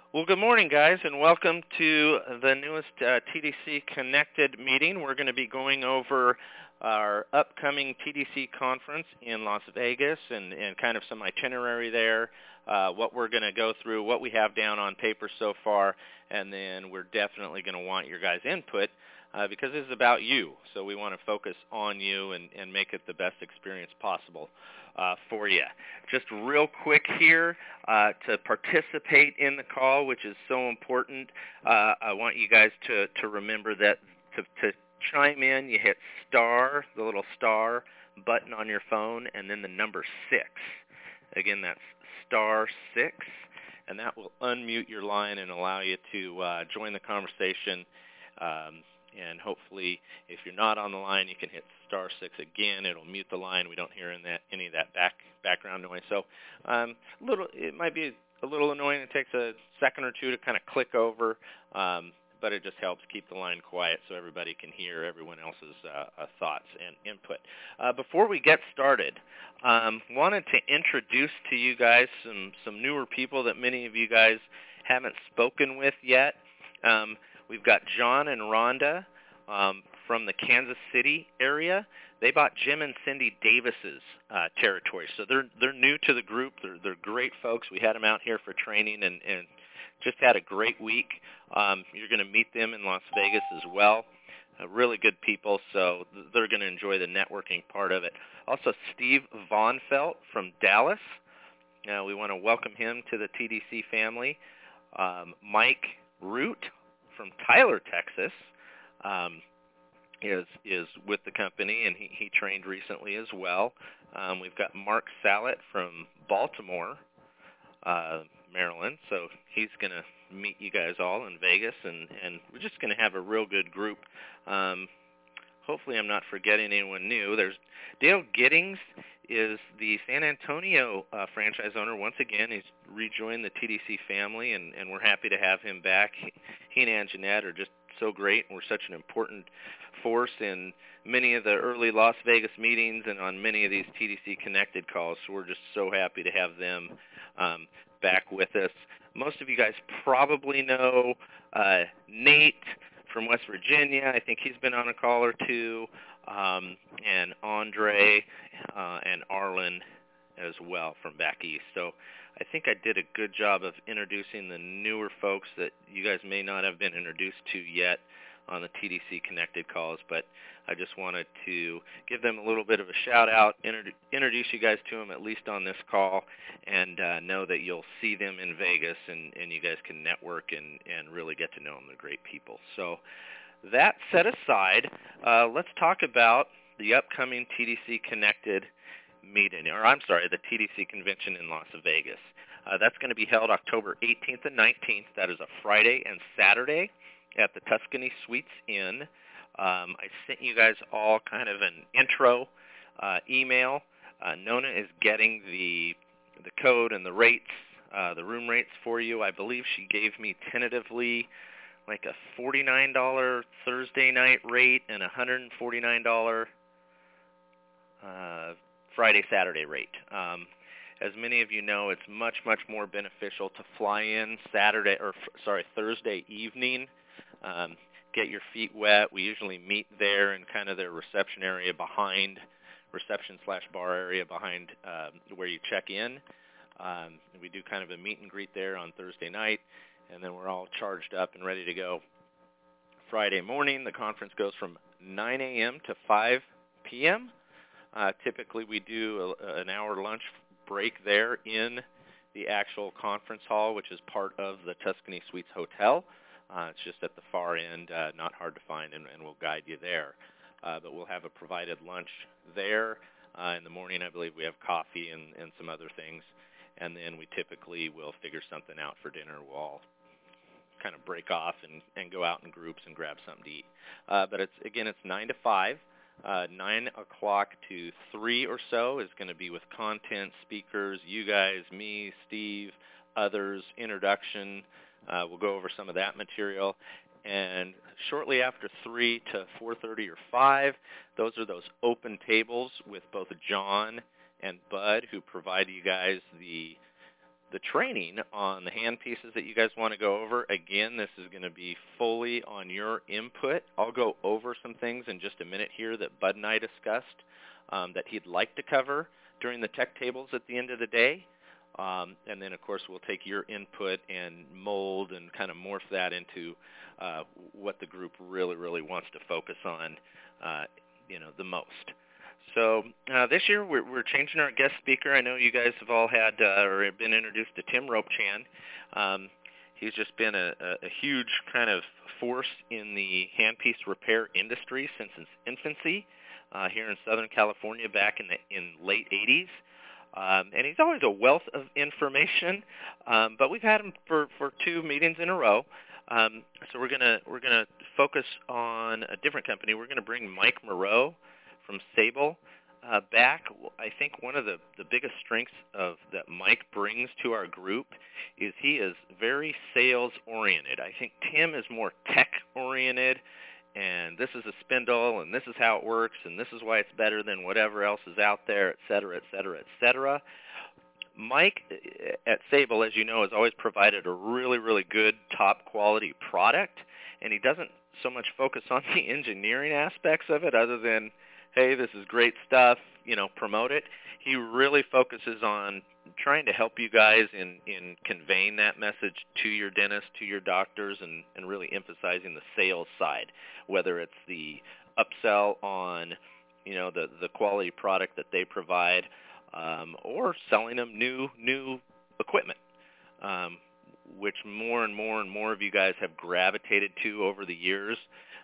Well, good morning, guys, and welcome to the newest TDC Connected meeting. We're going to be going over our upcoming TDC conference in Las Vegas and kind of some itinerary there, what we're going to go through, what we have down on paper so far, and then we're definitely going to want your guys' input because this is about you. So we want to focus on you and make it the best experience possible for you. Just real quick here, to participate in the call, which is so important, I want you guys to remember that to chime in, you hit star, the little star button on your phone, and then the number 6. Again, that's star 6, and that will unmute your line and allow you to join the conversation. And hopefully, if you're not on the line, you can hit star 6 again. It'll mute the line. We don't hear any of that background noise. So it might be a little annoying. It takes a second or two to kind of click over, but it just helps keep the line quiet so everybody can hear everyone else's thoughts and input. Before we get started, wanted to introduce to you guys some newer people that many of you guys haven't spoken with yet. We've got John and Rhonda from the Kansas City area. They bought Jim and Cindy Davis's territory, so they're new to the group. They're great folks. We had them out here for training and just had a great week. You're going to meet them in Las Vegas as well. Really good people, so they're going to enjoy the networking part of it. Also, Steve Vonfelt from Dallas. We want to welcome him to the TDC family. Mike Root from Tyler, Texas, is with the company, and he trained recently as well. We've got Mark Sallet from Baltimore, Maryland, so he's going to meet you guys all in Vegas, and we're just going to have a real good group. Hopefully I'm not forgetting anyone new. There's Dale Giddings is the San Antonio franchise owner. Once again, he's rejoined the TDC family, and we're happy to have him back. He and Ann Jeanette are just so great, and we're such an important force in many of the early Las Vegas meetings and on many of these TDC Connected calls, so we're just so happy to have them back with us. Most of you guys probably know Nate from West Virginia. I think he's been on a call or two, and Andre and Arlen as well from back east. So I think I did a good job of introducing the newer folks that you guys may not have been introduced to yet on the TDC Connected calls, but I just wanted to give them a little bit of a shout-out, introduce you guys to them at least on this call, and know that you'll see them in Vegas, and you guys can network and really get to know them. They're great people. So that set aside, let's talk about the upcoming TDC Connected meeting, or I'm sorry, the TDC convention in Las Vegas. That's going to be held October 18th and 19th. That is a Friday and Saturday at the Tuscany Suites Inn. I sent you guys all kind of an intro email. Nona is getting the code and the rates, the room rates for you. I believe she gave me tentatively like a $49 Thursday night rate and a $149 Friday, Saturday rate. As many of you know, it's much, much more beneficial to fly in Thursday evening, get your feet wet. We usually meet there in kind of their reception area behind, reception/bar area behind where you check in. We do kind of a meet and greet there on Thursday night, and then we're all charged up and ready to go Friday morning. The conference goes from 9 a.m. to 5 p.m. Typically, we do an hour lunch break there in the actual conference hall, which is part of the Tuscany Suites Hotel. It's just at the far end, not hard to find, and we'll guide you there. But we'll have a provided lunch there. In the morning, I believe we have coffee and some other things. And then we typically will figure something out for dinner. We'll all kind of break off and go out in groups and grab something to eat. But it's 9 to 5. 9 o'clock to 3 or so is going to be with content, speakers, you guys, me, Steve, others, introduction. We'll go over some of that material. And shortly after 3 to 4:30 or 5, those are those open tables with both John and Bud, who provide you guys the the training on the handpieces that you guys want to go over, again, this is going to be fully on your input. I'll go over some things in just a minute here that Bud and I discussed that he'd like to cover during the tech tables at the end of the day. And then, of course, we'll take your input and mold and kind of morph that into what the group really, really wants to focus on, the most. So this year we're changing our guest speaker. I know you guys have all had or been introduced to Tim Ropechan. He's just been a huge kind of force in the handpiece repair industry since its infancy here in Southern California back in late 80s. And he's always a wealth of information, but we've had him for 2 meetings in a row. So we're gonna focus on a different company. We're gonna bring Mike Moreau from Sable back. I think one of the biggest strengths that Mike brings to our group is he is very sales oriented. I think Tim is more tech oriented, and this is a spindle, and this is how it works, and this is why it's better than whatever else is out there, et cetera, et cetera, et cetera. Mike at Sable, as you know, has always provided a really, really good top quality product, and he doesn't so much focus on the engineering aspects of it other than, hey, this is great stuff, promote it. He really focuses on trying to help you guys in conveying that message to your dentist, to your doctors, and really emphasizing the sales side, whether it's the upsell on, the quality product that they provide, or selling them new equipment, which more and more of you guys have gravitated to over the years.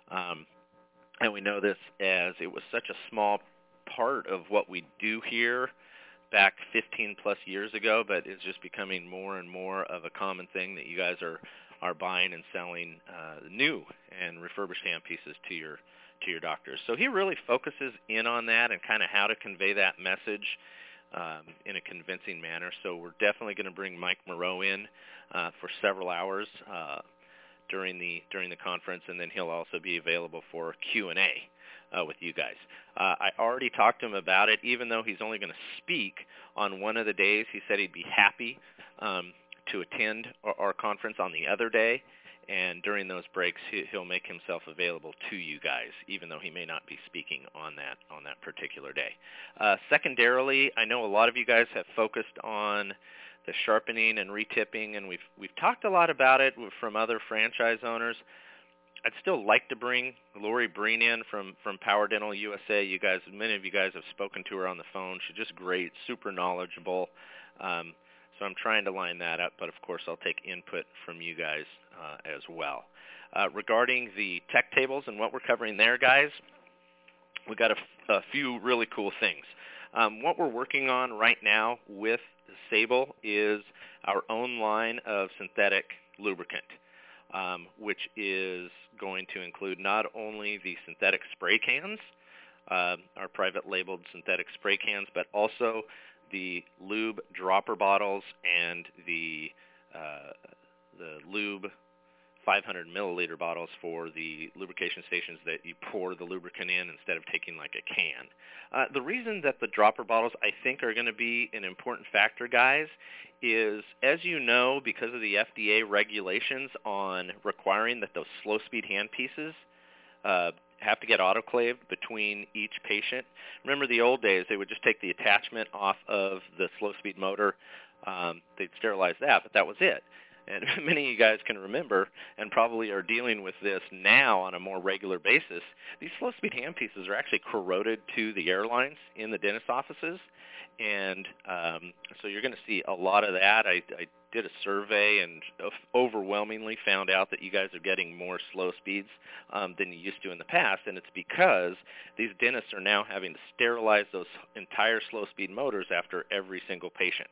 And we know this as it was such a small part of what we do here back 15 plus years ago, but it's just becoming more and more of a common thing that you guys are buying and selling new and refurbished handpieces to your doctors. So he really focuses in on that and kind of how to convey that message in a convincing manner. So we're definitely going to bring Mike Moreau in for several hours during the conference, and then he'll also be available for Q&A with you guys. I already talked to him about it. Even though he's only going to speak on one of the days, he said he'd be happy to attend our conference on the other day, and during those breaks he'll make himself available to you guys, even though he may not be speaking on that particular day. Secondarily, I know a lot of you guys have focused on the sharpening and retipping, and we've talked a lot about it from other franchise owners. I'd still like to bring Lori Breen in from Power Dental USA. Many of you guys have spoken to her on the phone. She's just great, super knowledgeable. So I'm trying to line that up, but of course I'll take input from you guys as well. Regarding the tech tables and what we're covering there, guys, we've got a few really cool things. What we're working on right now with Sable is our own line of synthetic lubricant, which is going to include not only the synthetic spray cans, our private labeled synthetic spray cans, but also the lube dropper bottles and the lube 500 milliliter bottles for the lubrication stations that you pour the lubricant in instead of taking like a can. The reason that the dropper bottles I think are going to be an important factor, guys, is, as you know, because of the FDA regulations on requiring that those slow-speed handpieces have to get autoclaved between each patient. Remember the old days, they would just take the attachment off of the slow-speed motor. They'd sterilize that, but that was it. And many of you guys can remember and probably are dealing with this now on a more regular basis. These slow-speed handpieces are actually corroded to the air lines in the dentist offices. And so you're going to see a lot of that. I did a survey and overwhelmingly found out that you guys are getting more slow speeds than you used to in the past. And it's because these dentists are now having to sterilize those entire slow-speed motors after every single patient.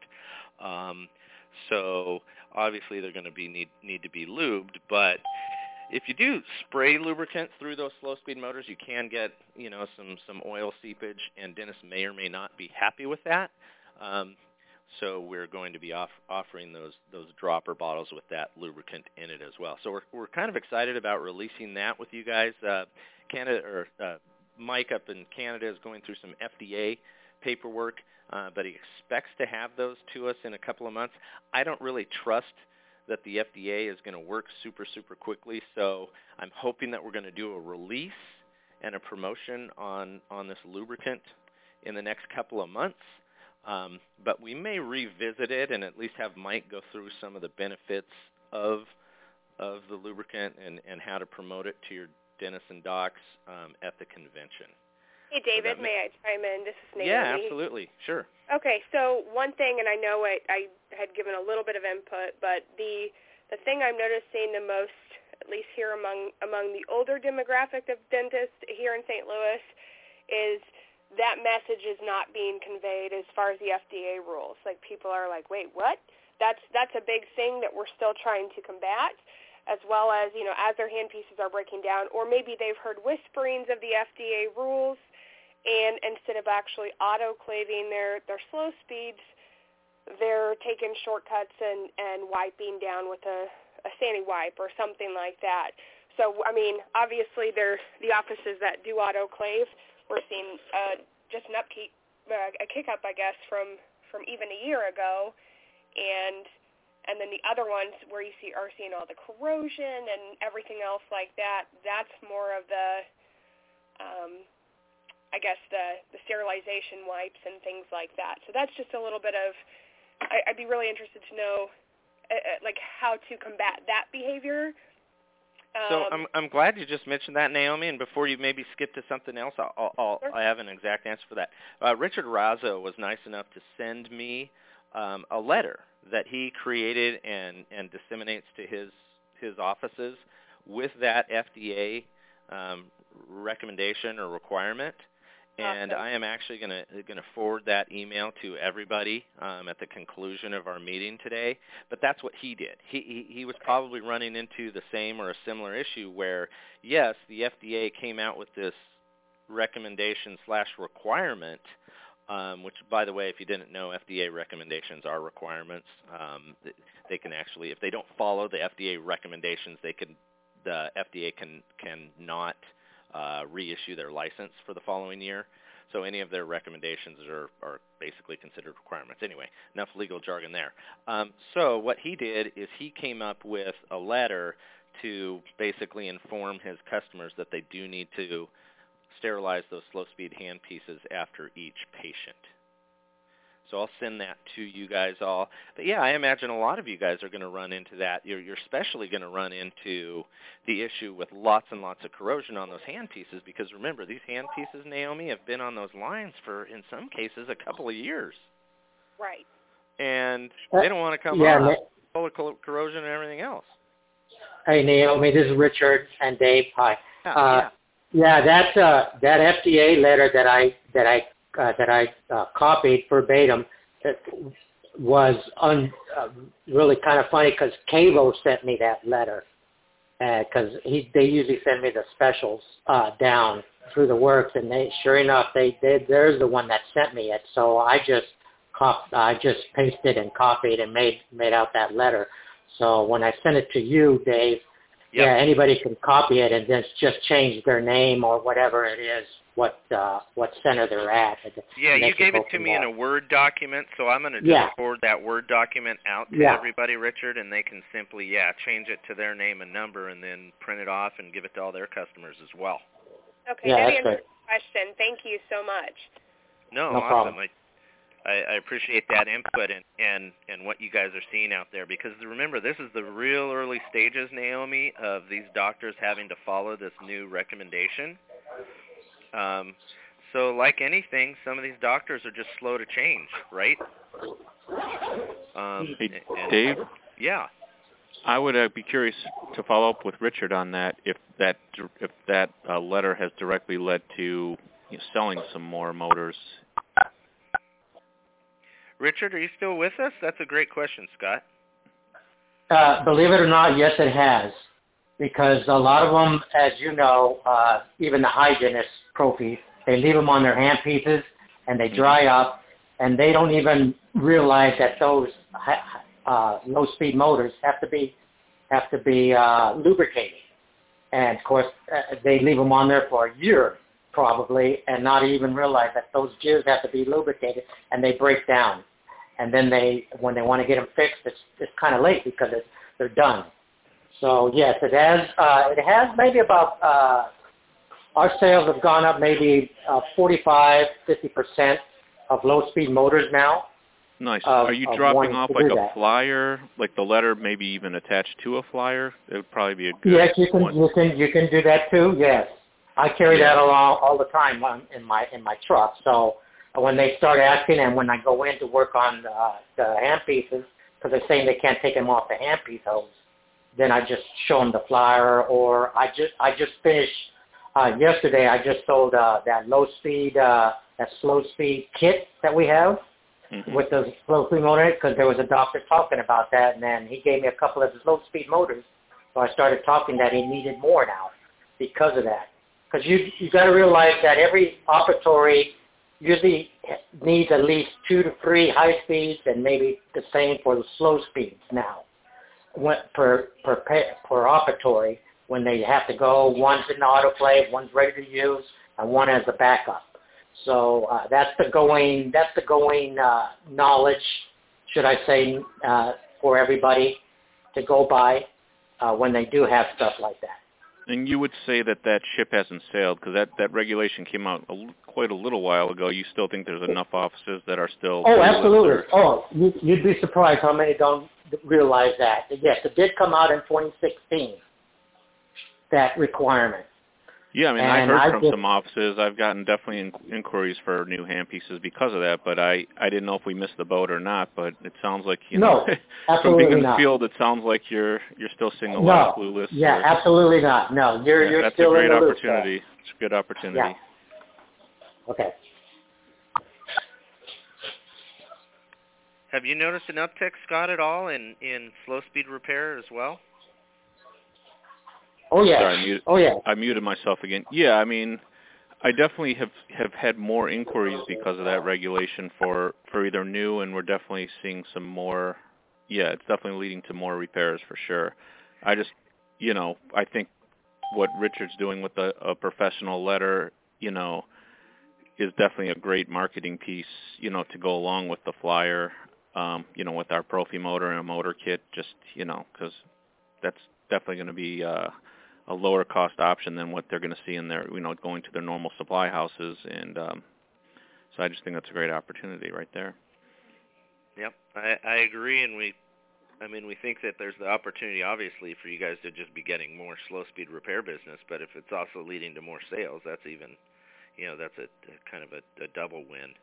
So obviously they're going to need to be lubed, but if you do spray lubricant through those slow-speed motors, you can get some oil seepage, and dentists may or may not be happy with that. So we're going to be offering those dropper bottles with that lubricant in it as well. So we're kind of excited about releasing that with you guys. Mike up in Canada is going through some FDA paperwork, but he expects to have those to us in a couple of months. I don't really trust that the FDA is going to work super, super quickly, so I'm hoping that we're going to do a release and a promotion on this lubricant in the next couple of months. But we may revisit it and at least have Mike go through some of the benefits of the lubricant and how to promote it to your dentists and docs at the convention. Hey, David, may I chime in? This is Naomi. Yeah, absolutely. Sure. Okay, so one thing, and I know I had given a little bit of input, but the thing I'm noticing the most, at least here among the older demographic of dentists here in St. Louis, is that message is not being conveyed as far as the FDA rules. Like, people are like, wait, what? That's a big thing that we're still trying to combat, as well as, as their handpieces are breaking down, or maybe they've heard whisperings of the FDA rules, and instead of actually autoclaving their slow speeds, they're taking shortcuts and wiping down with a Sandy wipe or something like that. So, I mean, obviously the offices that do autoclave, we're seeing just an upkeep, a kick up, I guess, from even a year ago, and then the other ones where you are seeing all the corrosion and everything else like that. That's more of the I guess the sterilization wipes and things like that. So that's just a little bit of, I'd be really interested to know, like, how to combat that behavior. So I'm glad you just mentioned that, Naomi. And before you maybe skip to something else, I have an exact answer for that. Richard Razzo was nice enough to send me a letter that he created and disseminates to his offices with that FDA recommendation or requirement. And I am actually going to forward that email to everybody at the conclusion of our meeting today. But that's what he did. He was probably running into the same or a similar issue where, yes, the FDA came out with this recommendation/requirement, which, by the way, if you didn't know, FDA recommendations are requirements. They can actually, if they don't follow the FDA recommendations, the FDA cannot reissue their license for the following year. So any of their recommendations are basically considered requirements. Anyway, enough legal jargon there. So what he did is he came up with a letter to basically inform his customers that they do need to sterilize those slow-speed handpieces after each patient. So I'll send that to you guys all. But yeah, I imagine a lot of you guys are going to run into that. You're especially going to run into the issue with lots and lots of corrosion on those handpieces because remember, these handpieces, Naomi, have been on those lines for, in some cases, a couple of years. Right. And they don't want to come off full of corrosion and everything else. Hey, Naomi, this is Richard and Dave. Hi. That FDA letter that I copied verbatim was really kind of funny because Cavo sent me that letter because they usually send me the specials down through the works, and sure enough there's the one that sent me it. So I just pasted and copied and made out that letter. So when I send it to you, Dave, anybody can copy it and then just change their name or whatever it is, what center they're at. Yeah, you gave it to me in a Word document, so I'm going to just forward that Word document out to everybody, Richard, and they can simply, change it to their name and number and then print it off and give it to all their customers as well. Okay, that answers the question. Thank you so much. No awesome. Problem. I appreciate that input and what you guys are seeing out there because remember, this is the real early stages, Naomi, of these doctors having to follow this new recommendation. So like anything, some of these doctors are just slow to change, right? Hey, Dave? Yeah. I would be curious to follow up with Richard on that if that letter has directly led to selling some more motors. Richard, are you still with us? That's a great question, Scott. Believe it or not, yes, it has. Because a lot of them, as you know, even the hygienists, Profi, they leave them on their handpieces and they dry up, and they don't even realize that those low-speed motors have to be lubricated. And of course, they leave them on there for a year, probably, and not even realize that those gears have to be lubricated, and they break down. And then when they want to get them fixed, it's kind of late because they're done. So yes, it has maybe about our sales have gone up maybe 45-50% of low-speed motors now. Nice. Are you dropping off like a flyer, like the letter maybe even attached to a flyer? It would probably be a good Yes, you can. one. You can do that too. Yes, I carry that along all the time in my truck. So when they start asking, and when I go in to work on the handpieces, because they're saying they can't take them off the handpiece hose, then I just show them the flyer. Or I just finished yesterday. I just sold that slow speed kit that we have. Mm-hmm. With the slow-speed motor, because there was a doctor talking about that, and then he gave me a couple of slow-speed motors. So I started talking that he needed more now because of that. Because you got to realize that every operatory usually needs at least 2 to 3 high speeds, and maybe the same for the slow speeds now. Per operatory, when they have to go, one's in autoplay, one's ready to use, and one as a backup. So that's the going knowledge, should I say, for everybody to go by when they do have stuff like that. And you would say that ship hasn't sailed because that regulation came out quite a little while ago. You still think there's enough offices that are still... Oh, absolutely. Oh, you'd be surprised how many don't realize that. Yes, it did come out in 2016, that requirement. Yeah, I mean, I heard from some offices. I've gotten definitely inquiries for new handpieces because of that, but I didn't know if we missed the boat or not. But it sounds like no, from being in the not. field, it sounds like you're still seeing a lot of clueless. Yeah, absolutely not. No, you're still in the loop. That's a great opportunity. It's a good opportunity. Yeah. Okay. Have you noticed an uptick, Scott, at all in slow speed repair as well? Oh yeah. Sorry, I muted myself again. Yeah, I mean, I definitely have had more inquiries because of that regulation for either new, and we're definitely seeing some more. Yeah, it's definitely leading to more repairs for sure. I just, I think what Richard's doing with a professional letter, is definitely a great marketing piece, to go along with the flyer, with our Profi motor and a motor kit, just, because that's definitely going to be a lower cost option than what they're going to see in their, going to their normal supply houses. And so I just think that's a great opportunity right there. Yep, I agree. And we think that there's the opportunity, obviously, for you guys to just be getting more slow-speed repair business. But if it's also leading to more sales, that's even, that's a kind of a double win.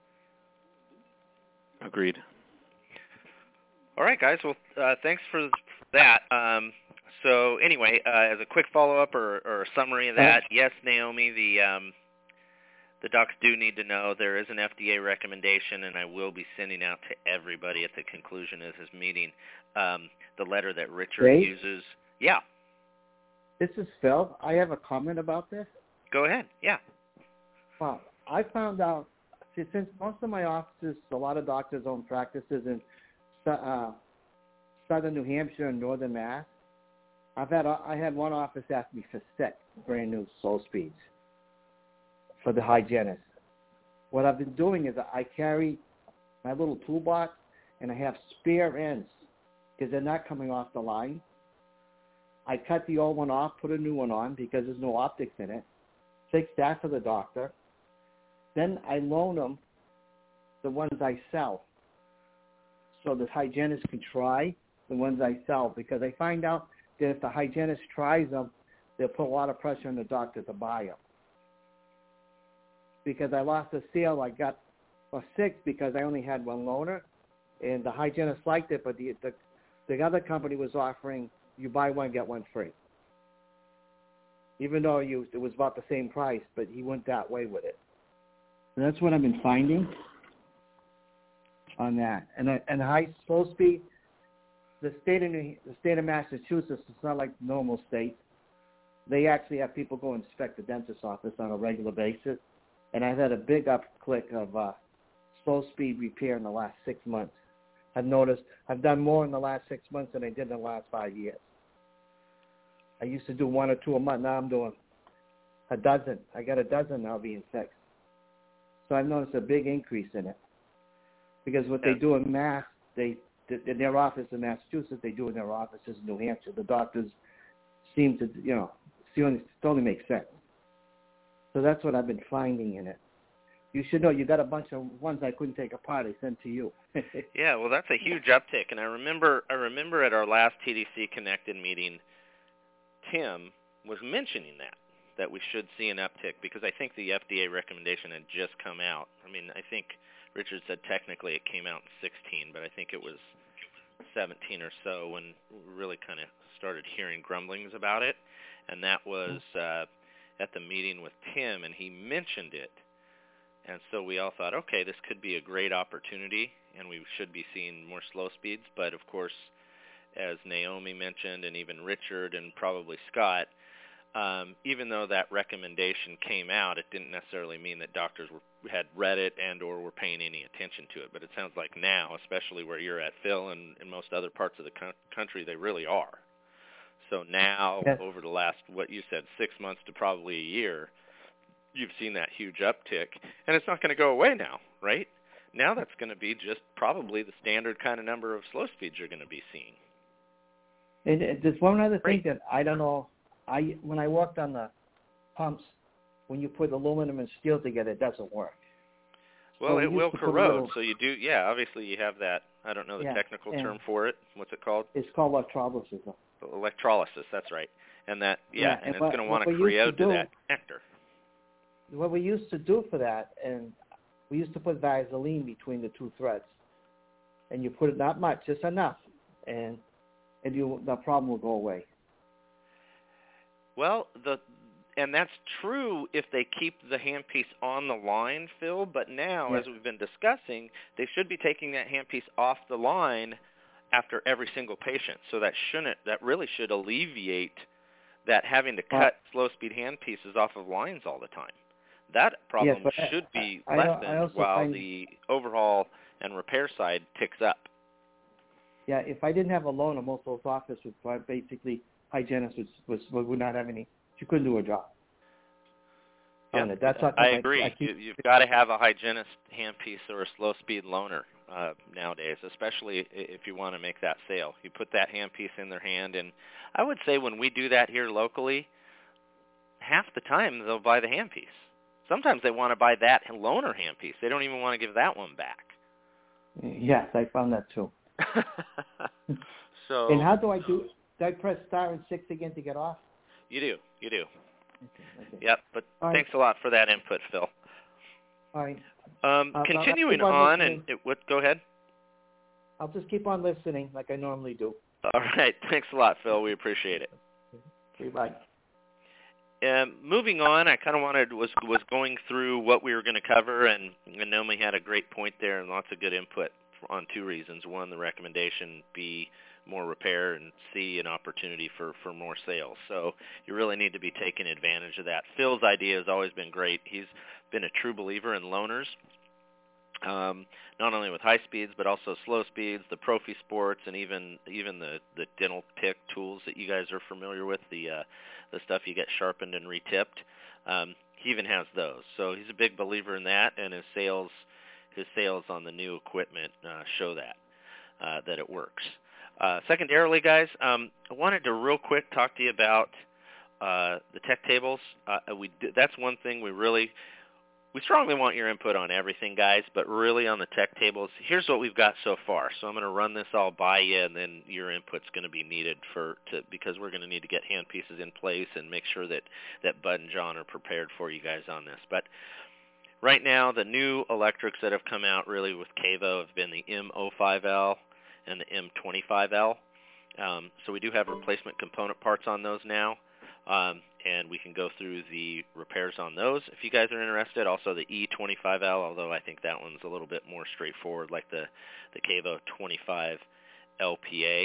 Agreed. All right, guys. Well, thanks for that. So anyway, as a quick follow-up or a summary of that, yes, Naomi, the docs do need to know there is an FDA recommendation, and I will be sending out to everybody at the conclusion of this meeting the letter that Richard uses. Yeah. This is Phil. I have a comment about this. Go ahead. Yeah. Well, I found out, since most of my offices, a lot of doctors own practices in southern New Hampshire and northern Mass, I had one office ask me for 6 brand new slow speeds for the hygienist. What I've been doing is I carry my little toolbox and I have spare ends because they're not coming off the line. I cut the old one off, put a new one on because there's no optics in it. Take that to the doctor. Then I loan them the ones I sell so the hygienist can try the ones I sell, because I find out that if the hygienist tries them, they'll put a lot of pressure on the doctor to buy them. Because I lost a sale, I got 6 because I only had one loaner, and the hygienist liked it, but the other company was offering you buy one, get one free. Even though it was about the same price, but he went that way with it. And that's what I've been finding on that. And high slow speed, the state of Massachusetts, it's not like normal states. They actually have people go inspect the dentist's office on a regular basis. And I've had a big upclick of slow speed repair in the last 6 months. I've noticed I've done more in the last 6 months than I did in the last 5 years. I used to do 1 or 2 a month. Now a dozen. I got a dozen now being fixed. So I've noticed a big increase in it. Because what they do in Mass, in their office in Massachusetts, they do in their offices in New Hampshire. The doctors seem to, it only makes sense. So that's what I've been finding in it. You should know, you got a bunch of ones I couldn't take apart. I sent to you. Yeah, well, that's a huge uptick. And I remember at our last TDC Connected meeting, Tim was mentioning that we should see an uptick, because I think the FDA recommendation had just come out. I mean, I think Richard said technically it came out in 16, but I think it was 17 or so when we really kind of started hearing grumblings about it. And that was at the meeting with Tim, and he mentioned it. And so we all thought, okay, this could be a great opportunity, and we should be seeing more slow speeds. But, of course, as Naomi mentioned, and even Richard and probably Scott, even though that recommendation came out, it didn't necessarily mean that doctors had read it and or were paying any attention to it. But it sounds like now, especially where you're at, Phil, and in most other parts of the country, they really are. So now, over the last, what you said, 6 months to probably a year, you've seen that huge uptick, and it's not going to go away now, right? Now that's going to be just probably the standard kind of number of slow speeds you're going to be seeing. And there's one other thing that I don't know. When I worked on the pumps, when you put aluminum and steel together, it doesn't work. Well, it will corrode, so you do, obviously you have that, I don't know the technical term for it. What's it called? It's called electrolysis. Electrolysis, that's right. And that, and it's going to want to corrode to that connector. What we used to do for that, and we used to put Vaseline between the two threads, and you put it not much, just enough, and the problem will go away. Well, and that's true if they keep the handpiece on the line, Phil, but now, as we've been discussing, they should be taking that handpiece off the line after every single patient. So that really should alleviate that having to cut slow-speed handpieces off of lines all the time. That problem should be lessened while the overhaul and repair side ticks up. Yeah, if I didn't have a loaner, most of those offices would basically, hygienists would not have any, she couldn't do her job. Yeah, I agree. You've got to have a hygienist handpiece or a slow-speed loaner nowadays, especially if you want to make that sale. You put that handpiece in their hand, and I would say when we do that here locally, half the time they'll buy the handpiece. Sometimes they want to buy that loaner handpiece. They don't even want to give that one back. Yes, I found that too. So. And how do I do? Do I press star and 6 again to get off? You do. Okay. Yep. But all thanks a lot for that input, Phil. All right. Continuing on, go ahead. I'll just keep on listening like I normally do. All right. Thanks a lot, Phil. We appreciate it. Okay, bye. Moving on, I kind of was going through what we were going to cover, and Naomi had a great point there and lots of good input on two reasons. One, the recommendation, B, more repair, and C, an opportunity for more sales. So you really need to be taking advantage of that. Phil's idea has always been great. He's been a true believer in loaners, not only with high speeds but also slow speeds, the Profi Sports, and even the dental pick tools that you guys are familiar with, the stuff you get sharpened and retipped. He even has those. So he's a big believer in that, and his sales on the new equipment show that it works. Secondarily, guys, I wanted to real quick talk to you about the tech tables. That's one thing we strongly want your input on everything, guys, but really on the tech tables, here's what we've got so far. So I'm going to run this all by you, and then your input's going to be needed because we're going to need to get hand pieces in place and make sure that Bud and John are prepared for you guys on this. But right now, the new electrics that have come out really with Cavo have been the M05L and the M25L. So we do have replacement component parts on those now. And we can go through the repairs on those if you guys are interested. Also the E25L, although I think that one's a little bit more straightforward, like the Cavo 25 LPA.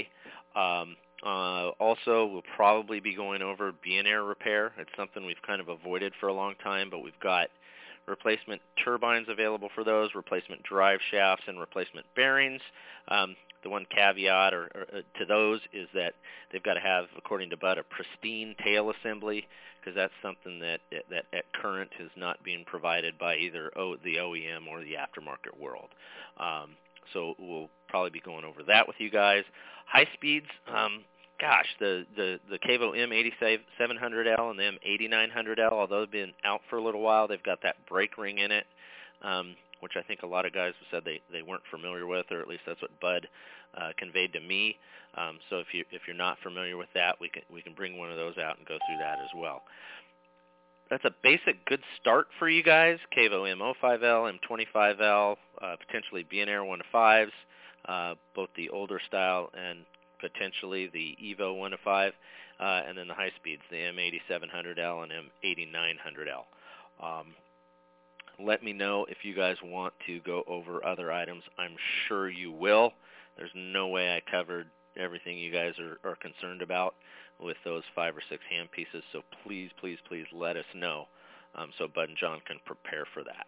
Also, we'll probably be going over Bionaire repair. It's something we've kind of avoided for a long time, but we've got replacement turbines available for those, replacement drive shafts, and replacement bearings. The one caveat to those is that they've got to have, according to Bud, a pristine tail assembly, because that's something that at current is not being provided by either the OEM or the aftermarket world. So we'll probably be going over that with you guys. High speeds, the Cavo M8700L and the M8900L, although they've been out for a little while, they've got that brake ring in it, which I think a lot of guys have said they weren't familiar with, or at least that's what Bud conveyed to me. So if you're not familiar with that, we can bring one of those out and go through that as well. That's a basic good start for you guys. Cavo M05L, M25L, potentially BNR 1.5s, both the older style and potentially the Evo 1.5, and then the high speeds, the M8700L and M8900L. Let me know if you guys want to go over other items. I'm sure you will. There's no way I covered everything you guys are concerned about with those 5 or 6 hand pieces, so please, please, please let us know so Bud and John can prepare for that.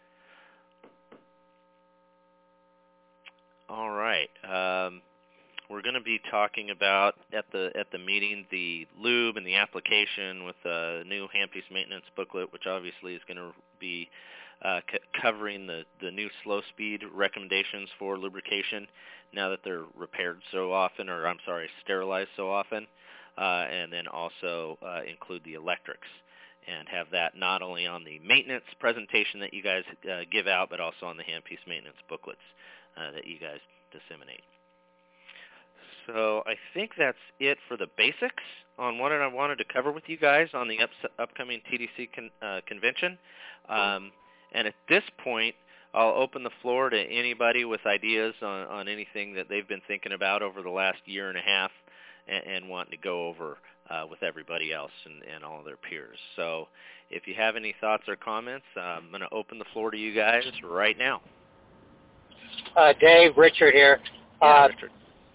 All right. We're going to be talking about at the meeting the lube and the application with the new handpiece maintenance booklet, which obviously is going to be covering the new slow speed recommendations for lubrication now that they're repaired so often, or I'm sorry, sterilized so often, and then also include the electrics and have that not only on the maintenance presentation that you guys give out, but also on the handpiece maintenance booklets that you guys disseminate. So I think that's it for the basics on what I wanted to cover with you guys on the upcoming TDC convention. And at this point, I'll open the floor to anybody with ideas on anything that they've been thinking about over the last year and a half and wanting to go over with everybody else and all of their peers. So if you have any thoughts or comments, I'm going to open the floor to you guys right now. Dave, Richard here. Yeah, Richard.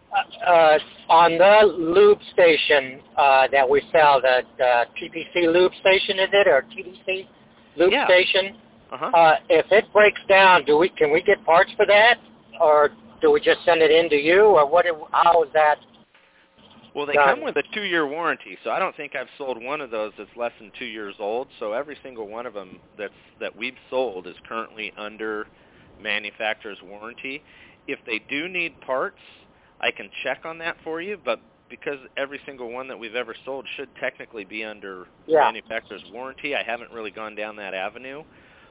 On the lube station that we sell, the TPC lube station, is it, or TDC lube station? Uh-huh. If it breaks down, can we get parts for that, or do we just send it in to you, or how is that? Well, they come with a 2-year warranty, so I don't think I've sold one of those that's less than 2 years old. So every single one of them that we've sold is currently under manufacturer's warranty. If they do need parts, I can check on that for you, but because every single one that we've ever sold should technically be under manufacturer's warranty, I haven't really gone down that avenue.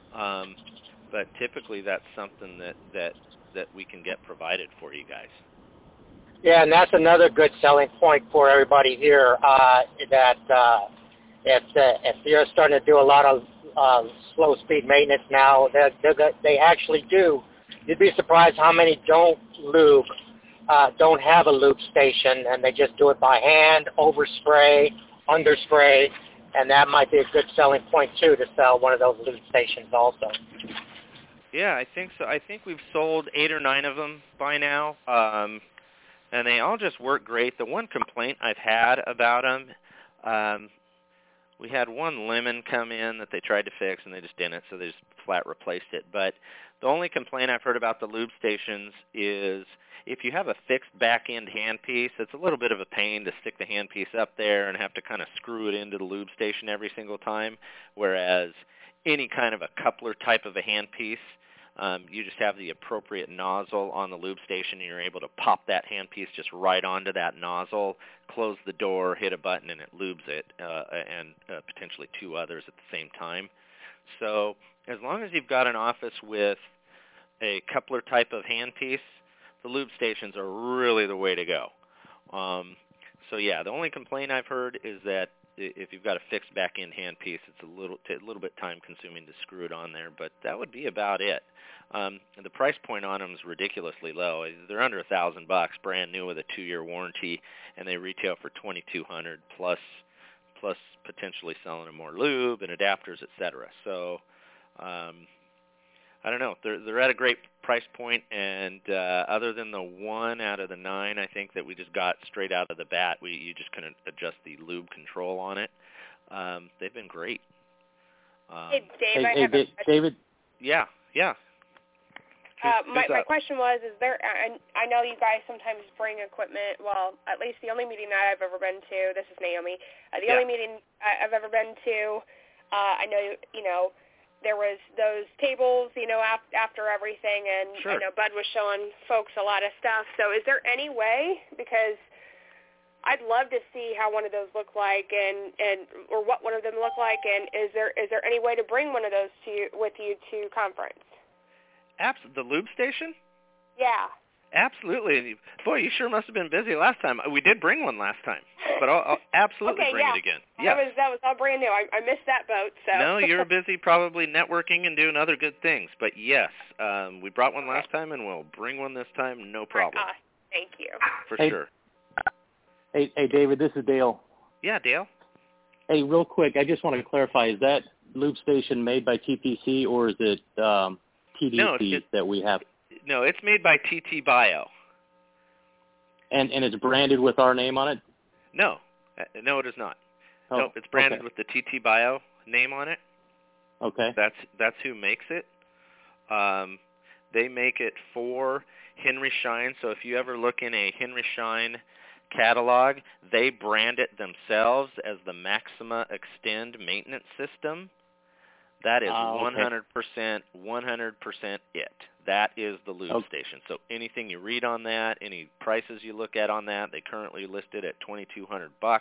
But typically that's something that we can get provided for you guys. Yeah, and that's another good selling point for everybody here, that if you're starting to do a lot of slow-speed maintenance now, they actually do. You'd be surprised how many don't have a lube station, and they just do it by hand, overspray, underspray, and that might be a good selling point, too, to sell one of those lube stations also. Yeah, I think so. I think we've sold 8 or 9 of them by now, and they all just work great. The one complaint I've had about them, we had one lemon come in that they tried to fix, and they just didn't, so they just flat replaced it. But the only complaint I've heard about the lube stations is if you have a fixed back-end handpiece, it's a little bit of a pain to stick the handpiece up there and have to kind of screw it into the lube station every single time, whereas any kind of a coupler type of a handpiece, you just have the appropriate nozzle on the lube station, and you're able to pop that handpiece just right onto that nozzle, close the door, hit a button, and it lubes it, and potentially 2 others at the same time. So as long as you've got an office with a coupler type of handpiece, the lube stations are really the way to go. So yeah, the only complaint I've heard is that if you've got a fixed back-end handpiece, it's a little bit time-consuming to screw it on there, but that would be about it. The price point on them is ridiculously low. They're under $1,000, brand new with a 2-year warranty, and they retail for $2,200 plus potentially selling them more lube and adapters, etc. So I don't know. They're at a great price point, and other than the 1 out of the 9, I think that we just got straight out of the bat, you just couldn't adjust the lube control on it. They've been great. Hey, Dave, I have David? Yeah. My question was, is there, I know you guys sometimes bring equipment, well, at least the only meeting that I've ever been to, this is Naomi, the only meeting I've ever been to, I know, there was those tables, after everything, and sure. I know Bud was showing folks a lot of stuff, so is there any way, because I'd love to see how one of those look like, or what one of them look like, and is there any way to bring one of those with you to conference? The lube station? Yeah. Absolutely. Boy, you sure must have been busy last time. We did bring one last time, but I'll absolutely bring it again. Yes. That was all brand new. I missed that boat. So. No, you're busy probably networking and doing other good things. But yes, we brought one last time, and we'll bring one this time. No problem. Thank you. For sure. Hey, David, this is Dale. Yeah, Dale. Hey, real quick, I just want to clarify: is that lube station made by TPC or is it TDC that we have? No, it's made by TT Bio. And it's branded with our name on it? No, it is not. Oh, no, it's branded with the TT Bio name on it. Okay. That's who makes it. They make it for Henry Schein. So if you ever look in a Henry Schein catalog, they brand it themselves as the Maxima Extend maintenance system. That is 100% it. That is the lube station. So anything you read on that, any prices you look at on that, they currently listed at $2,200.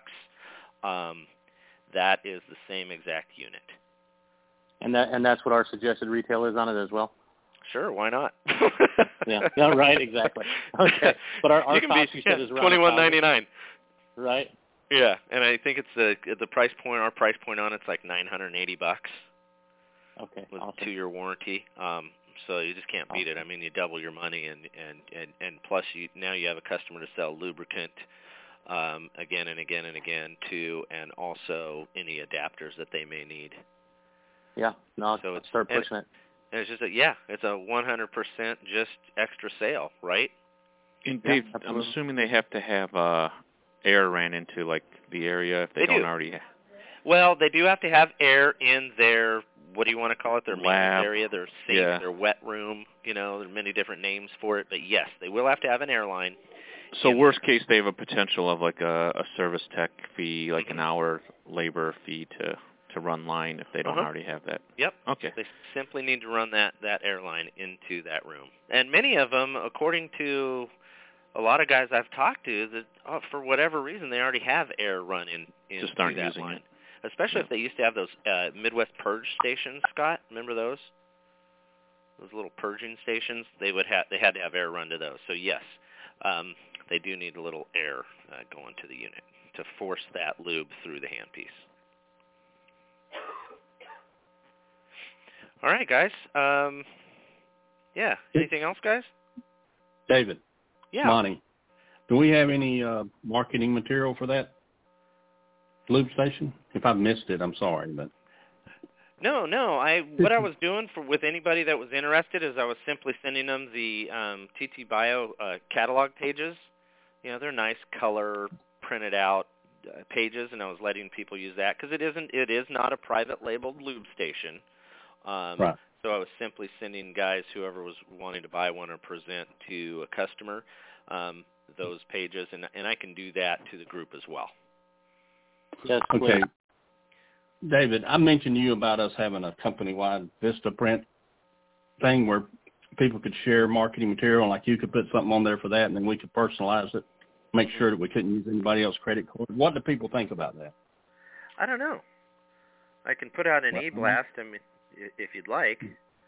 That is the same exact unit. And that's what our suggested retail is on it as well? Sure, why not? Yeah, right, exactly. Okay, but our cost you said is around $21.99. Right. Yeah, and I think it's the price point. Our price point on it's like $980. Okay, with awesome. 2-year warranty. So you just can't beat it. I mean, you double your money, and plus now you have a customer to sell lubricant again and again and again to, and also any adapters that they may need. Yeah, no, so let's start pushing it. And it's just it's a 100% just extra sale, right? And Dave, I'm assuming they have to have air ran into like the area if they don't already have. Well, they do have to have air in their, what do you want to call it, their maintenance area, their safe, their wet room. There are many different names for it, but yes, they will have to have an airline. So worst case, they have a potential of like a service tech fee, like an hour labor fee to run line if they don't already have that. Yep. Okay. They simply need to run that airline into that room. And many of them, according to a lot of guys I've talked to, that for whatever reason they already have air run into just aren't that using line. it. Especially if they used to have those Midwest purge stations, Scott. Remember those? Those little purging stations. They had to have air run to those. So yes, they do need a little air going to the unit to force that lube through the handpiece. All right, guys. Anything else, guys? David. Yeah. Monty. Do we have any marketing material for that lube station? If I missed it, I'm sorry, but No. What I was doing with anybody that was interested is I was simply sending them the TT Bio catalog pages. They're nice color printed out pages, and I was letting people use that because it is not a private labeled lube station. Right. So I was simply sending guys, whoever was wanting to buy one or present to a customer, those pages, and I can do that to the group as well. Yes, okay. David, I mentioned to you about us having a company-wide VistaPrint thing where people could share marketing material, like you could put something on there for that, and then we could personalize it, make sure that we couldn't use anybody else's credit card. What do people think about that? I don't know. I can put out an e-blast, if you'd like.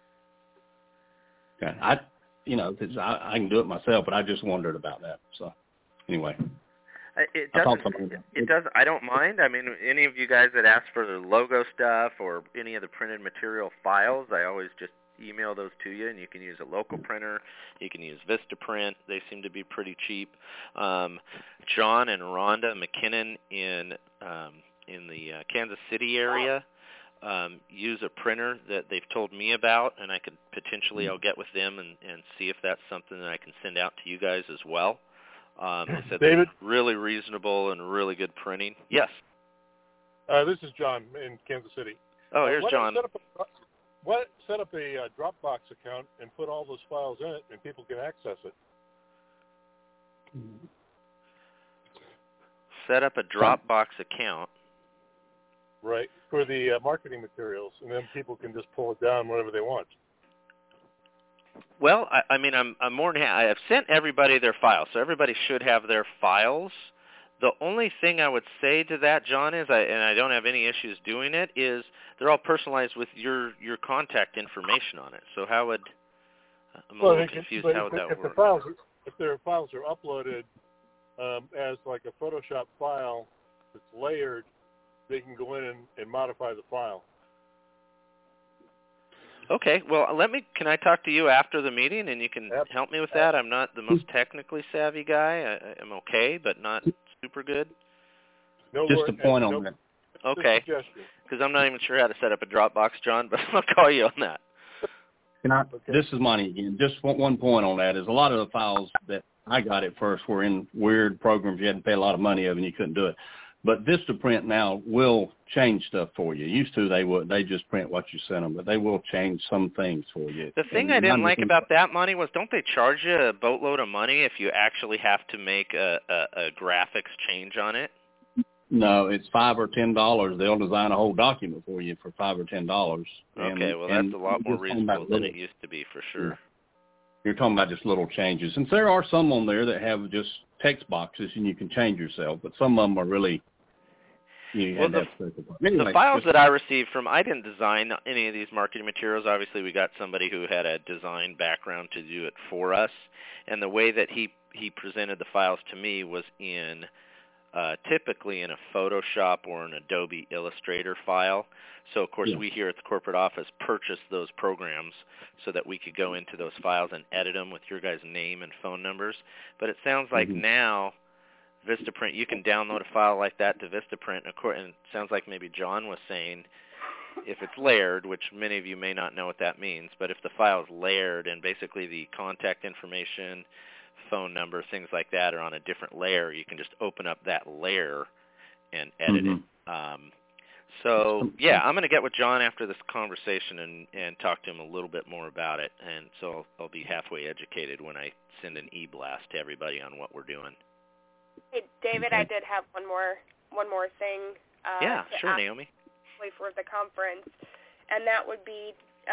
Okay. I can do it myself, but I just wondered about that. So, anyway. It does. I don't mind. I mean, any of you guys that ask for the logo stuff or any of the printed material files, I always just email those to you, and you can use a local printer. You can use VistaPrint. They seem to be pretty cheap. John and Rhonda McKinnon in the Kansas City area use a printer that they've told me about, and I could potentially, I'll get with them and see if that's something that I can send out to you guys as well. They said David? Really reasonable and really good printing. Yes. This is John in Kansas City. Oh, here's John. Set up a Dropbox account and put all those files in it, and people can access it. Set up a Dropbox account. Right, for the marketing materials, and then people can just pull it down whenever they want. Well, I mean, I'm more than happy. I've sent everybody their files, so everybody should have their files. The only thing I would say to that, John, is, and I don't have any issues doing it, is they're all personalized with your contact information on it. So how would I'm a little confused how would that work? If their files are uploaded as like a Photoshop file that's layered, they can go in and modify the file. Okay. Well, can I talk to you after the meeting, and you can help me with that? I'm not the most technically savvy guy. I'm okay, but not super good. Just a point on that. Okay. Because I'm not even sure how to set up a Dropbox, John, but I'll call you on that. This is Monty again. Just one point on that is a lot of the files that I got at first were in weird programs you had to pay a lot of money of and you couldn't do it. But VistaPrint now will change stuff for you. Used to they just print what you sent them, but they will change some things for you. The thing I didn't like about that, Monty, was don't they charge you a boatload of money if you actually have to make a graphics change on it? No, it's $5 or $10. They'll design a whole document for you for $5 or $10. Okay, well that's a lot more reasonable than it used to be for sure. You're talking about just little changes. And there are some on there that have just text boxes and you can change yourself, but some of them are really the files that I received from, I didn't design any of these marketing materials. Obviously, we got somebody who had a design background to do it for us. And the way that he presented the files to me was in typically in a Photoshop or an Adobe Illustrator file. So, of course, we here at the corporate office purchased those programs so that we could go into those files and edit them with your guys' name and phone numbers. But it sounds like now VistaPrint, you can download a file like that to VistaPrint, and it sounds like maybe John was saying if it's layered, which many of you may not know what that means, but if the file is layered and basically the contact information, phone number, things like that are on a different layer, you can just open up that layer and edit it. So, I'm going to get with John after this conversation and talk to him a little bit more about it, and so I'll be halfway educated when I send an e-blast to everybody on what we're doing. Hey, David, I did have one more thing. Sure, Naomi. For the conference, and that would be,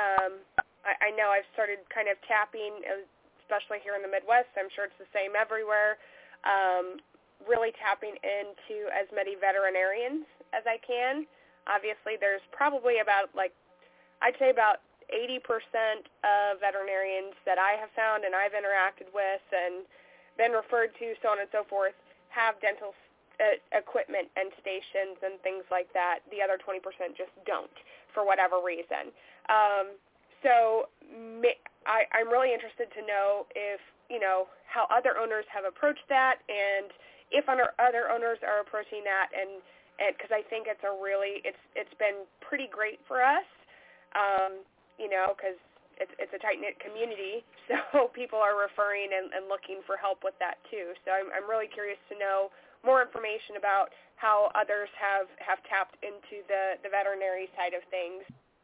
I know I've started kind of tapping, especially here in the Midwest. I'm sure it's the same everywhere. Really tapping into as many veterinarians as I can. Obviously, there's probably about I'd say about 80% of veterinarians that I have found and I've interacted with and been referred to, so on and so forth, have dental equipment and stations and things like that. The other 20% just don't for whatever reason. So I'm really interested to know if, how other owners have approached that and if other owners are approaching that and because I think it's it's been pretty great for us, because it's a tight-knit community, so people are referring and looking for help with that too. So I'm really curious to know more information about how others have tapped into the veterinary side of things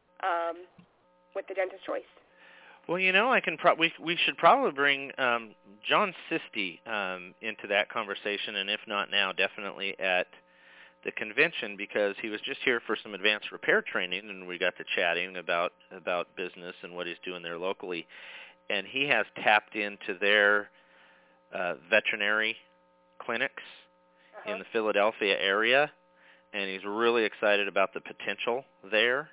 with the Dentist Choice. Well, I can we should probably bring John Sisti into that conversation, and if not now, definitely at the convention, because he was just here for some advanced repair training, and we got to chatting about business and what he's doing there locally, and he has tapped into their veterinary clinics in the Philadelphia area, and he's really excited about the potential there.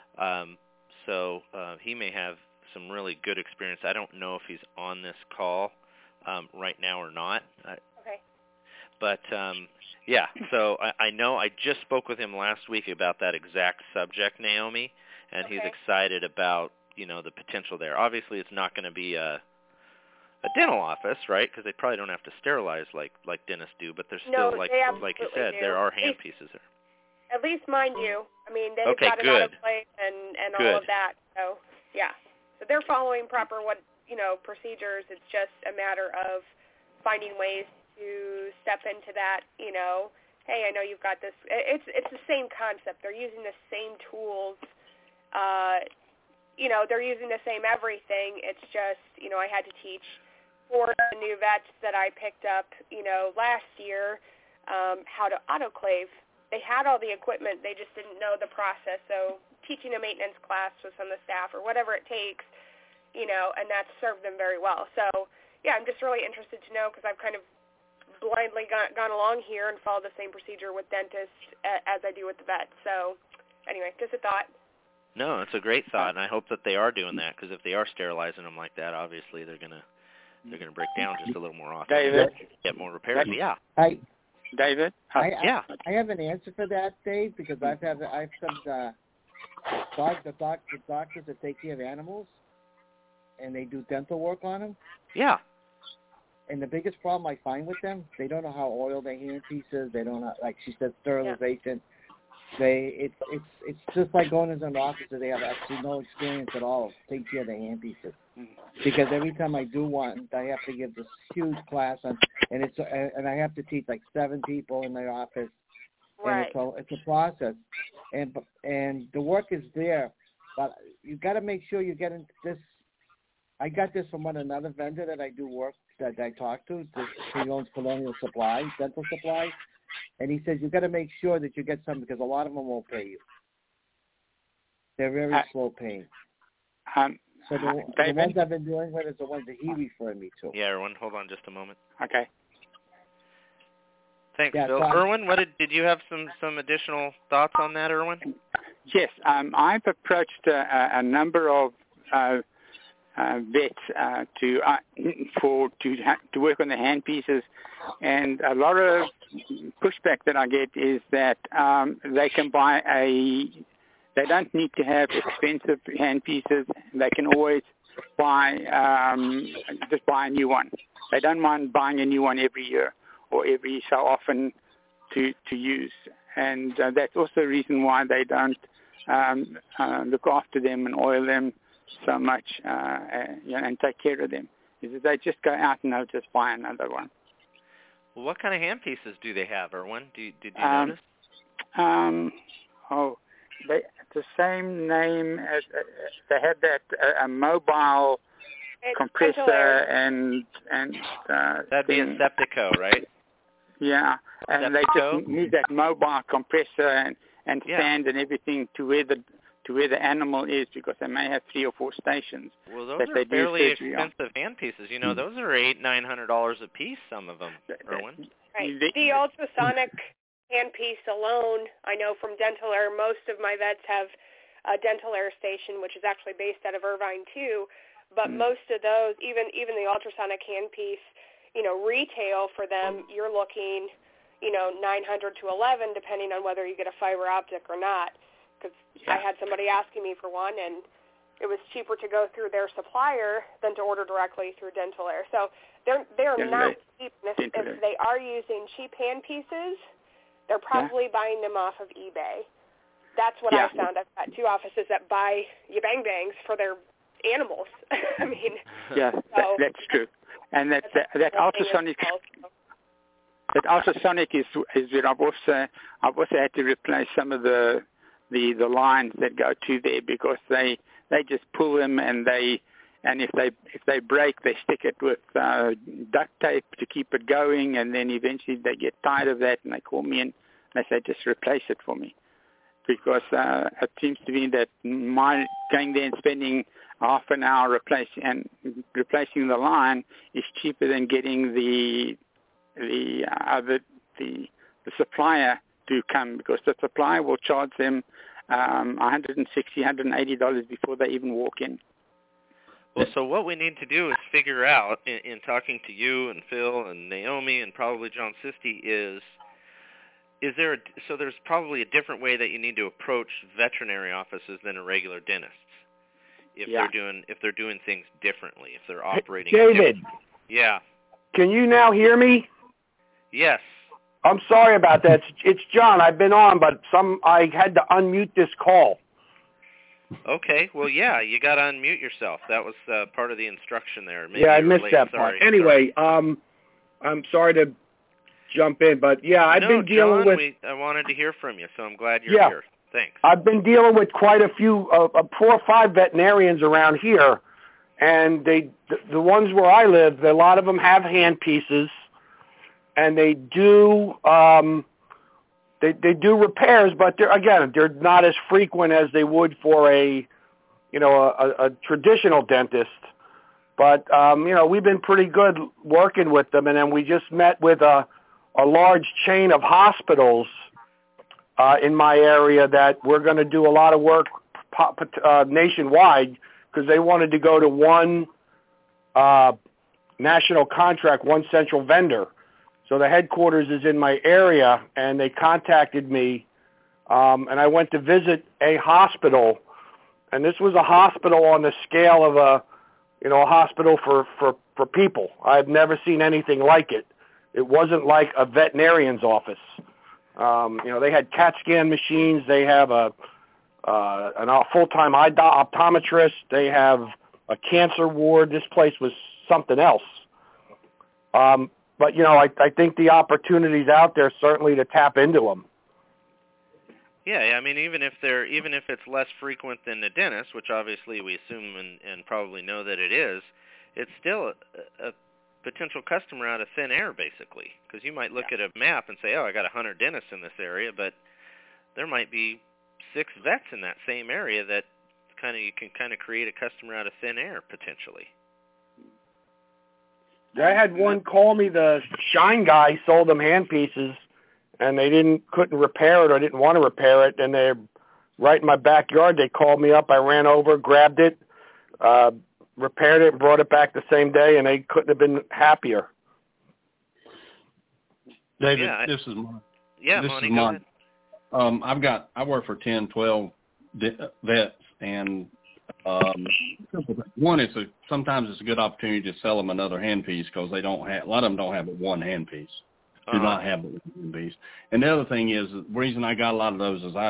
So he may have some really good experience. I don't know if he's on this call right now or not. Okay. But, so I know I just spoke with him last week about that exact subject, Naomi, and he's excited about, the potential there. Obviously, it's not going to be a dental office, right? Because they probably don't have to sterilize like dentists do, but there's still, like you said, there are hand pieces there. At least mind you. I mean, they've got it out of place and all of that. So, So they're following proper procedures. It's just a matter of finding ways to step into that, hey, I know you've got this. It's the same concept. They're using the same tools. They're using the same everything. It's just, I had to teach 4 new vets that I picked up, last year how to autoclave. They had all the equipment. They just didn't know the process. So teaching a maintenance class with some of the staff or whatever it takes, and that's served them very well. So, yeah, I'm just really interested to know because I've kind of blindly gone along here and followed the same procedure with dentists as I do with the vets. So, anyway, just a thought. No, it's a great thought, and I hope that they are doing that because if they are sterilizing them like that, obviously they're gonna break down just a little more often. David, get more repairs. Yeah. Hi. David. Yeah. I have an answer for that, Dave, because I've some doctors that take care of animals, and they do dental work on them. Yeah. And the biggest problem I find with them, they don't know how oil their handpieces. They don't know, like she said, sterilization. Yeah. It's just like going into an office that they have actually no experience at all. Take care of their handpieces. Because every time I do one, I have to give this huge class on, and I have to teach like 7 people in my office. Right. And it's a process, and the work is there, but you got to make sure you get into this. I got this from another vendor that I do work that I talk to. He owns Colonial Supplies, dental supplies, and he says you got to make sure that you get some because a lot of them won't pay you. They're very slow paying. So the ones I've been dealing with is the ones that he referred me to. Yeah, Erwin, hold on just a moment. Okay. Thanks, Phil. Erwin, did you have some additional thoughts on that, Erwin? Yes, I've approached a number of vets to work on the handpieces, and a lot of pushback that I get is that they can buy they don't need to have expensive handpieces. They can always just buy a new one. They don't mind buying a new one every year or every so often to use. And that's also a reason why they don't look after them and oil them so much and take care of them. Is that they just go out and they'll just buy another one. Well, what kind of handpieces do they have, Erwin? Did you notice? It's the same name as they have that a mobile compressor and that'd be a Septico, right? Yeah, and they just need that mobile compressor and stand and everything to where the animal is because they may have 3 or 4 stations. Well, those are fairly expensive handpieces. Those are $800-900 a piece. Some of them, Erwin. Right. The ultrasonic handpiece alone, I know from Dental Air, most of my vets have a Dental Air station, which is actually based out of Irvine too. But most of those, even the ultrasonic handpiece, retail for them, you're looking, $900 to $1,100, depending on whether you get a fiber optic or not. Because I had somebody asking me for one, and it was cheaper to go through their supplier than to order directly through Dental Air. So they're not cheap. If they are using cheap handpieces, they're probably buying them off of eBay. That's what I found. I've got 2 offices that buy Bang-Bangs for their animals. I mean, that's true. And that ultrasonic. That ultrasonic is that I've also had to replace some of the lines that go to there because they just pull them and if they break they stick it with duct tape to keep it going, and then eventually they get tired of that and they call me and they say just replace it for me because it seems to be that my going there and spending half an hour replacing the line is cheaper than getting the supplier to come because the supplier will charge them $160, $180 before they even walk in. Well, so what we need to do is figure out, in talking to you and Phil and Naomi and probably John Sisti, there's probably a different way that you need to approach veterinary offices than a regular dentist. If they're doing things differently, if they're operating. David. Yeah. Can you now hear me? Yes. I'm sorry about that. It's John. I've been on, but I had to unmute this call. Okay. Well, yeah, you got to unmute yourself. That was part of the instruction there. Maybe I missed that part. Anyway, I'm sorry to jump in, but yeah, I've been dealing John, with. I wanted to hear from you, so I'm glad you're here. Thanks. I've been dealing with quite a few, 4 or 5 veterinarians around here, and the ones where I live, a lot of them have handpieces, and they do they do repairs, but they're not as frequent as they would for a traditional dentist. But we've been pretty good working with them, and then we just met with a large chain of hospitals in my area that we're going to do a lot of work nationwide, because they wanted to go to one national contract, one central vendor. So the headquarters is in my area, and they contacted me, and I went to visit a hospital, and this was a hospital on the scale of a hospital for people. I've never seen anything like it. It wasn't like a veterinarian's office. They had CAT scan machines. They have a full-time eye optometrist. They have a cancer ward. This place was something else. But I think the opportunity's out there certainly to tap into them. Yeah, I mean, even if it's less frequent than the dentist, which obviously we assume and probably know that it is, it's still a potential customer out of thin air, basically. Because you might look at a map and say, oh, I got 100 dentists in this area, but there might be 6 vets in that same area that you can create a customer out of thin air, potentially. I had one call me, the Shine guy sold them handpieces, and they couldn't repair it or didn't want to repair it, and they're right in my backyard. They called me up. I ran over, grabbed it, repaired it, and brought it back the same day, and they couldn't have been happier. David, this is Monty. Yeah, Monty, go ahead. I work for 10, 12 vets, and one is sometimes it's a good opportunity to sell them another handpiece, because a lot of them don't have but one handpiece. Do not have but one handpiece. And the other thing is, the reason I got a lot of those is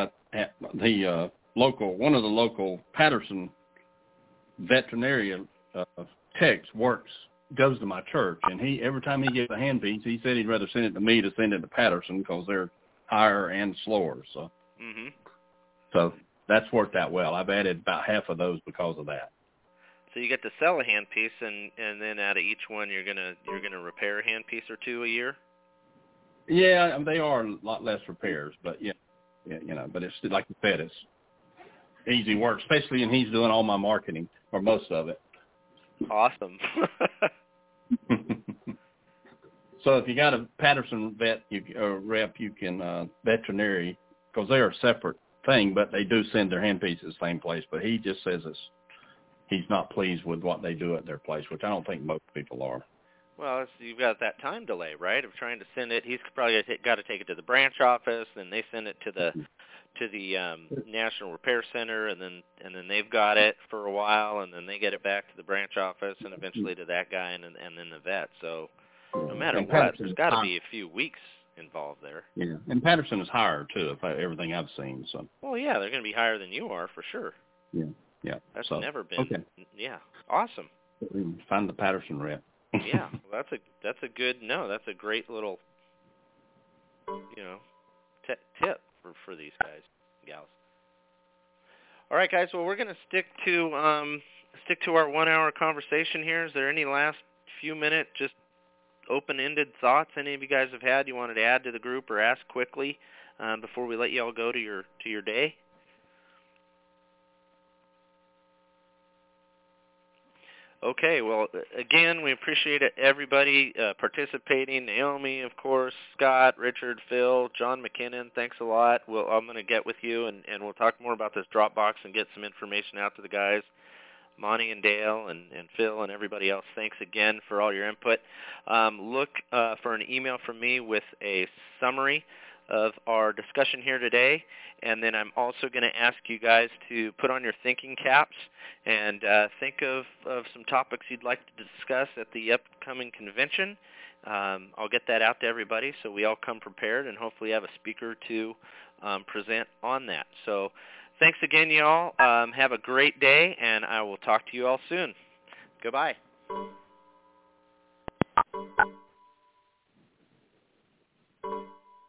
one of the local Patterson veterinarian techs goes to my church, and every time he gets a handpiece, he said he'd rather send it to me to send it to Patterson, because they're higher and slower. So, so that's worked out well. I've added about half of those because of that. So you get to sell a handpiece, and then out of each one, you're gonna repair a handpiece or 2 a year. Yeah, they are a lot less repairs, but but it's like you said, it's easy work, especially, and he's doing all my marketing, or most of it. Awesome. So if you got a Patterson vet rep, you can veterinary, because they're a separate thing, but they do send their handpieces to the same place. But he just says he's not pleased with what they do at their place, which I don't think most people are. Well, you've got that time delay, right, of trying to send it. He's probably got to take it to the branch office, then they send it to the National Repair Center, and then they've got it for a while, and then they get it back to the branch office, and eventually to that guy, and then the vet. So no matter what, there's got to be a few weeks involved there. Yeah, and Patterson is higher too, everything I've seen. So. Well, yeah, they're going to be higher than you are for sure. Yeah. That's never been. Okay. Yeah, awesome. Find the Patterson rep. Yeah, well, that's a great little tip for these guys, gals. All right, guys. Well, we're going to stick to our 1 hour conversation here. Is there any last few minute just open-ended thoughts any of you guys have had you wanted to add to the group or ask quickly before we let you all go to your day? Okay, well, again, we appreciate everybody participating. Naomi, of course, Scott, Richard, Phil, John McKinnon, thanks a lot. I'm going to get with you, and we'll talk more about this Dropbox and get some information out to the guys. Monty and Dale and Phil and everybody else, thanks again for all your input. Look for an email from me with a summary of our discussion here today, and then I'm also going to ask you guys to put on your thinking caps and think of some topics you'd like to discuss at the upcoming convention. I'll get that out to everybody so we all come prepared and hopefully have a speaker to present on that. So thanks again, y'all. Have a great day, and I will talk to you all soon. Goodbye.